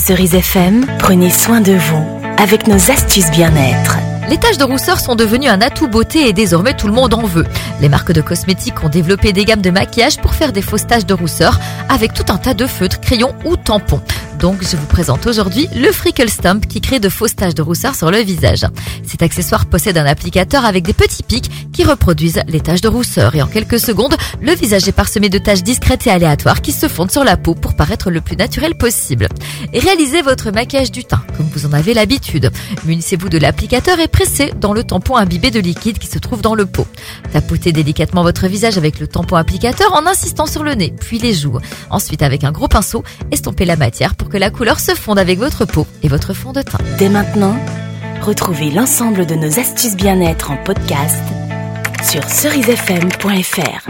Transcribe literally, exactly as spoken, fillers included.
Cerise F M, prenez soin de vous avec nos astuces bien-être. Les taches de rousseur sont devenues un atout beauté et désormais tout le monde en veut. Les marques de cosmétiques ont développé des gammes de maquillage pour faire des fausses taches de rousseur avec tout un tas de feutres, crayons ou tampons. Donc je vous présente aujourd'hui le Freckle Stamp qui crée de fausses taches de rousseur sur le visage. Cet accessoire possède un applicateur avec des petits pics qui reproduisent les taches de rousseur et en quelques secondes, le visage est parsemé de taches discrètes et aléatoires qui se fondent sur la peau pour paraître le plus naturel possible. Et réalisez votre maquillage du teint comme vous en avez l'habitude. Munissez-vous de l'applicateur et pressez dans le tampon imbibé de liquide qui se trouve dans le pot. Tapotez délicatement votre visage avec le tampon applicateur en insistant sur le nez, puis les joues. Ensuite, avec un gros pinceau, estompez la matière pour que la couleur se fonde avec votre peau et votre fond de teint. Dès maintenant, retrouvez l'ensemble de nos astuces bien-être en podcast sur cerise f m point f r.